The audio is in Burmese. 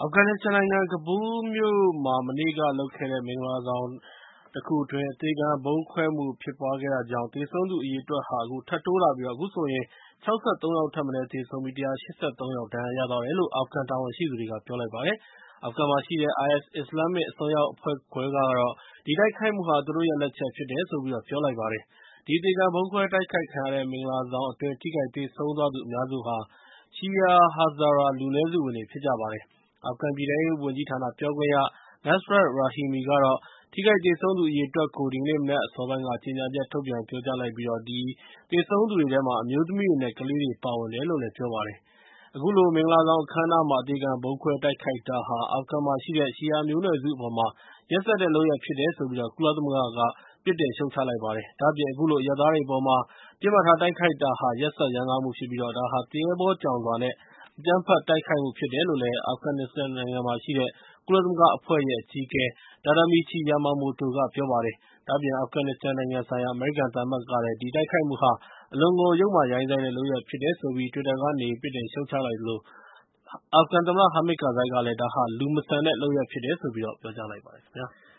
အာဖဂန်နစ္စတန်နိုင်ငံ ကဘူးလ်မြို့မှာ မနေ့ကလုပ်ခဲ့တဲ့ မင်္ဂလာဆောင်တခုအတွင်း အသေခံဗုံးခွဲမှုဖြစ်ပွားခဲ့တာကြောင့် သေဆုံးသူအရေအတွက်ဟာ ထပ်တိုးလာပြီး အခုဆိုရင် ၆၃ ယောက်ထက်မနည်းသေဆုံးပြီး ၁၈၃ ယောက် ဒဏ်ရာရသွားတယ်လို့ အာဖဂန်တာဝန်ရှိသူတွေက ပြောလိုက်ပါတယ်။ အာဖဂန်မှာရှိတဲ့ IS အစ္စလာမ်မစ်အစွန်းရောက်အဖွဲ့ခွဲကတော့ ဒီတိုက်ခိုက်မှုဟာ သူတို့ရဲ့လက်ချက်ဖြစ်တယ်လို့ ပြောလိုက်ပါတယ်။ ဒီအသေခံဗုံးခွဲတိုက်ခိုက်ခံရတဲ့ မင်္ဂလာဆောင်အတွင်း ထိခိုက်သေဆုံးသွားသူအများစုဟာ ရှီယာ ဟာဇာရာ လူနည်းစုဝင်တွေဖြစ်ကြပါတယ်။ အာဖဂန်ပြည်ထဲရေးဝန်ကြီးဌာနပြောခွင့်ရ Nasrat Rahimi ကတော့ ထိခိုက်သေဆုံးသူအရေအတွက်ကို ဒီကနေ့မနက်အစောပိုင်းက ကြေညာချက်ထုတ်ပြန်ပြောကြားလိုက်ပြီး ဒီသေဆုံးသူတွေထဲမှာ အမျိုးသမီးတွေ နဲ့ ကလေးတွေပါဝင်တယ်လို့ ပြောပါတယ်။ အခုလို မင်္ဂလာဆောင်အခမ်းအနားမှာ အသေခံဗုံးခွဲတိုက်ခိုက်တာဟာ အာဖဂန်မှာရှိတဲ့ ရှီယာမျိုးနွယ်စုအပေါ် ရက်စက်တဲ့လုပ်ရပ်ဖြစ်တယ်လို့ ကုလသမဂ္ဂက ပြစ်တင်ရှုတ်ချလိုက်ပါတယ်။ ဒါ့အပြင် အခုလို အရပ်သားတွေအပေါ် ပစ်မှတ်ထားတိုက်ခိုက်တာဟာ ရက်စက်ရမ်းကားမှုဖြစ်ပြီး ဒါဟာ သူရဲဘောကြောင်စွာ နဲ့ အကြမ်းဖက်တိုက်ခိုက်မှုဖြစ်တယ်လို့ အာဖဂန်နစ္စတန်နိုင်ငံမှာရှိတဲ့ ကုလသမဂ္ဂအဖွဲ့ရဲ့ အကြီးအကဲ Tadamichi Yamamoto က ပြောပါတယ်။ ဒါ့အပြင် အာဖဂန်နစ္စတန်နိုင်ငံဆိုင်ရာ အမေရိကန်သံအမတ်ကလည်း ဒီတိုက်ခိုက်မှုဟာ အလွန်ကို ယုတ်မာရိုင်းစိုင်းတဲ့လုပ်ရပ်ဖြစ်တယ်လို့ တွစ်တာကနေ ပြစ်တင်ရှုတ်ချလိုက်သလို အာဖဂန်သမ္မတ ဟာမစ် ကာဇိုင်းကလည်း ဒါဟာ လူမဆန်တဲ့လုပ်ရပ်ဖြစ်တယ်လို့ ပြောကြားလိုက်ပါတယ်ခင်ဗျာ။